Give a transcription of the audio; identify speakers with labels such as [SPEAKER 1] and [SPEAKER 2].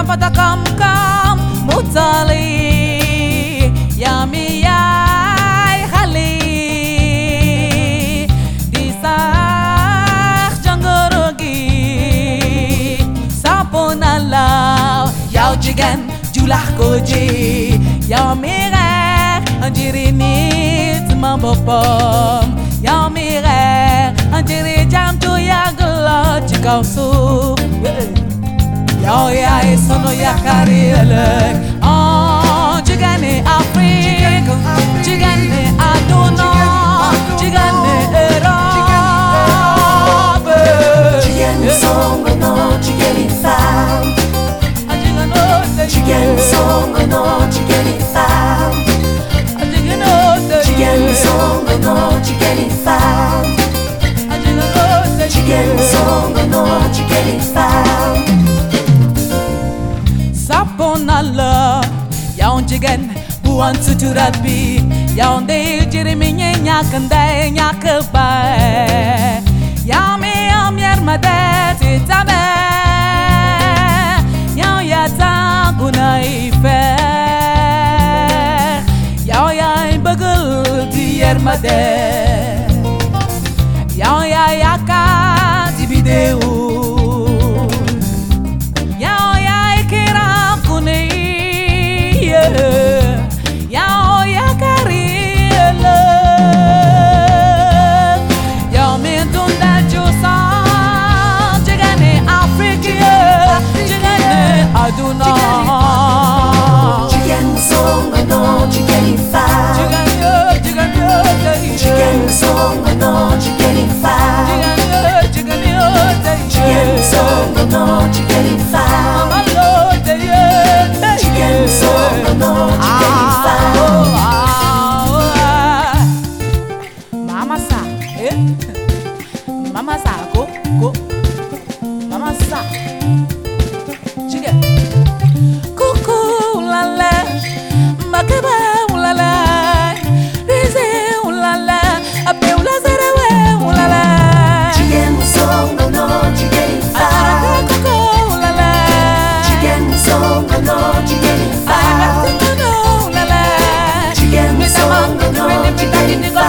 [SPEAKER 1] pata kam mutali yami yai khali disa jangorogi saponala yau jigan julah koji yau mire anjirini mambopom yau mire anjiri jam tu ya gelo jikau su yau ya sono ya kariele jigane Afrique jigane adono jigane Europe
[SPEAKER 2] jigane songo no jigane fam jigane songo no jigane fam jigane songo no jigane fam jigane songo no jigane fam
[SPEAKER 1] saponala yaun jigan buan suturabi yaun de jiriminya nyakandai nyakabai yami amyer madet itabe yaun yata gunai fe yaun ya bagul diyer madet yaun ya yaka dibideu yao ya kariele yao mentunda jusa jigane Afrique jigane aduna
[SPEAKER 2] jigane songo no jigane fa jigane songo no jigane fa jigane songo no jigane fa jigane songo no jigane fa
[SPEAKER 1] mama sa mama sa go mama sa jigane kuku lala makaba lala rize lala ape ulazarawe lala
[SPEAKER 2] jigane songo no jigane fa
[SPEAKER 1] kuku lala
[SPEAKER 2] jigane songo no jigane fa jigane songo no jigane fa